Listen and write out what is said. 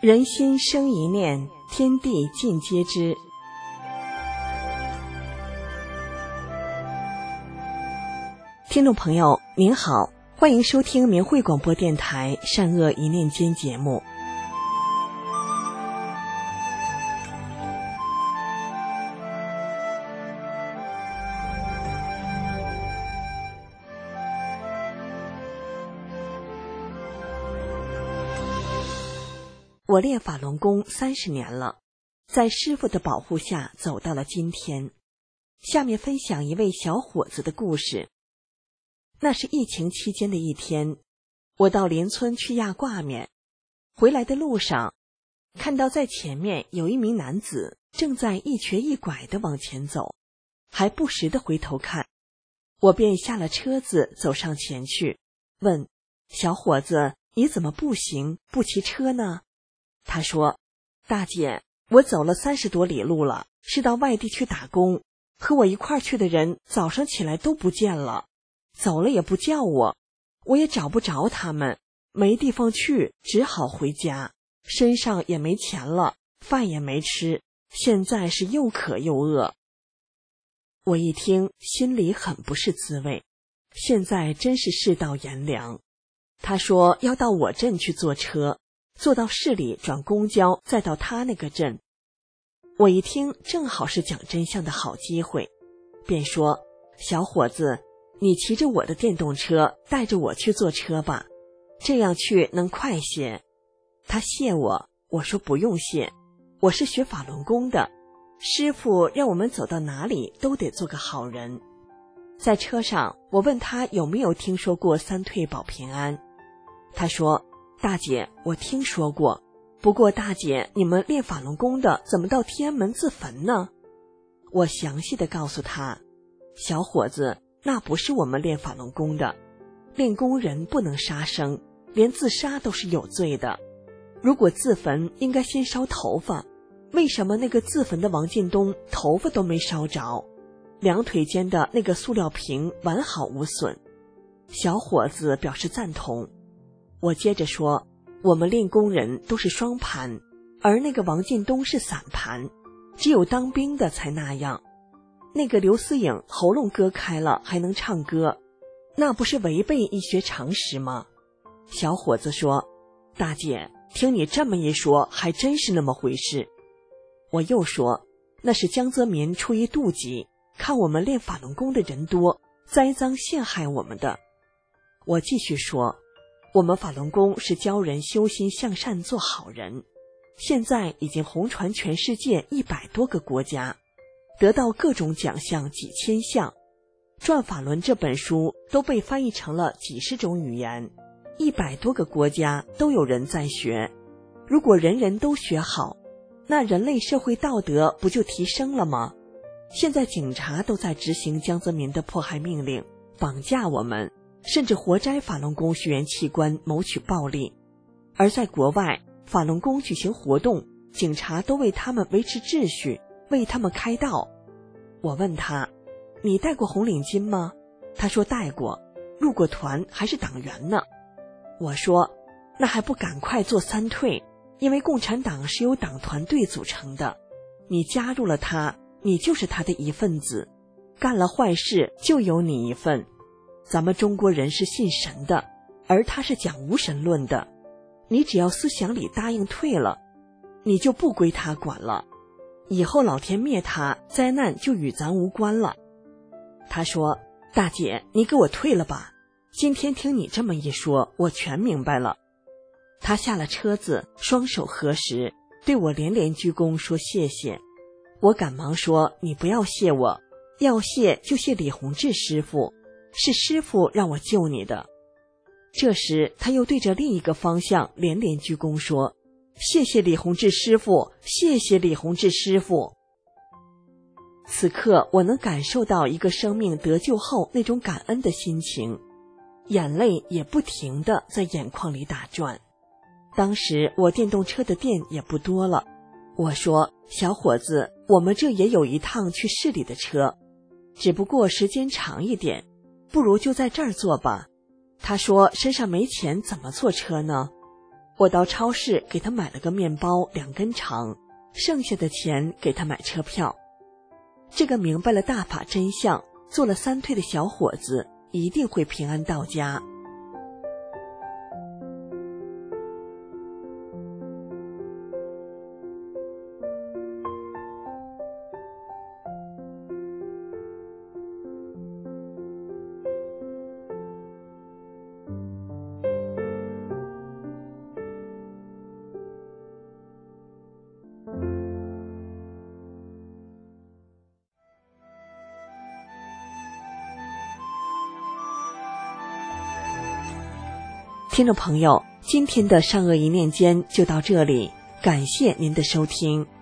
人心生一念，天地尽皆知。听众朋友您好，欢迎收听明慧广播电台善恶一念间节目。我练法轮功30年了，在师父的保护下走到了今天。下面分享一位小伙子的故事。那是疫情期间的一天，我到邻村去压挂面，回来的路上，看到在前面有一名男子正在一瘸一拐地往前走，还不时地回头看。我便下了车子走上前去，问小伙子，你怎么步行不骑车呢？他说，大姐，我走了30多里路了，是到外地去打工，和我一块去的人早上起来都不见了，走了也不叫我，我也找不着他们，没地方去，只好回家，身上也没钱了，饭也没吃，现在是又渴又饿。我一听心里很不是滋味，现在真是世道炎凉。他说要到我镇去坐车，坐到市里转公交，再到他那个镇。我一听正好是讲真相的好机会，便说，小伙子，你骑着我的电动车带着我去坐车吧，这样去能快些。他谢我，我说不用谢，我是学法轮功的，师父让我们走到哪里都得做个好人。在车上我问他有没有听说过三退保平安，他说，大姐，我听说过，不过大姐，你们练法轮功的怎么到天安门自焚呢？我详细的告诉他，小伙子，那不是我们练法轮功的，练功人不能杀生，连自杀都是有罪的。如果自焚应该先烧头发，为什么那个自焚的王进东头发都没烧着，两腿间的那个塑料瓶完好无损？小伙子表示赞同。我接着说，我们练功人都是双盘，而那个王进东是散盘，只有当兵的才那样。那个刘思颖喉咙割开了还能唱歌，那不是违背医学常识吗？小伙子说，大姐，听你这么一说，还真是那么回事。我又说，那是江泽民出于妒忌，看我们练法轮功的人多，栽赃陷害我们的。我继续说，我们法轮功是教人修心向善做好人，现在已经红传全世界100多个国家，得到各种奖项几千项，转法轮这本书都被翻译成了几十种语言，100多个国家都有人在学。如果人人都学好，那人类社会道德不就提升了吗？现在警察都在执行江泽民的迫害命令，绑架我们，甚至活摘法轮功学员器官谋取暴利。而在国外，法轮功举行活动，警察都为他们维持秩序，为他们开道。我问他，你戴过红领巾吗？他说戴过，入过团，还是党员呢。我说，那还不赶快做三退，因为共产党是由党团队组成的，你加入了他，你就是他的一份子，干了坏事就有你一份。咱们中国人是信神的，而他是讲无神论的，你只要思想里答应退了，你就不归他管了，以后老天灭他，灾难就与咱无关了。他说，大姐，你给我退了吧，今天听你这么一说，我全明白了。他下了车子，双手合十，对我连连鞠躬说谢谢。我赶忙说，你不要谢我，要谢就谢李洪志师傅，是师父让我救你的。这时他又对着另一个方向连连鞠躬说，谢谢李洪志师傅，谢谢李洪志师傅。此刻我能感受到一个生命得救后那种感恩的心情，眼泪也不停地在眼眶里打转。当时我电动车的电也不多了，我说，小伙子，我们这也有一趟去市里的车，只不过时间长一点，不如就在这儿坐吧。他说身上没钱怎么坐车呢？ 我到超市给他买了个面包2根肠，剩下的钱给他买车票。这个明白了大法真相，做了3退的小伙子一定会平安到家。听众朋友，今天的善恶一念间就到这里，感谢您的收听。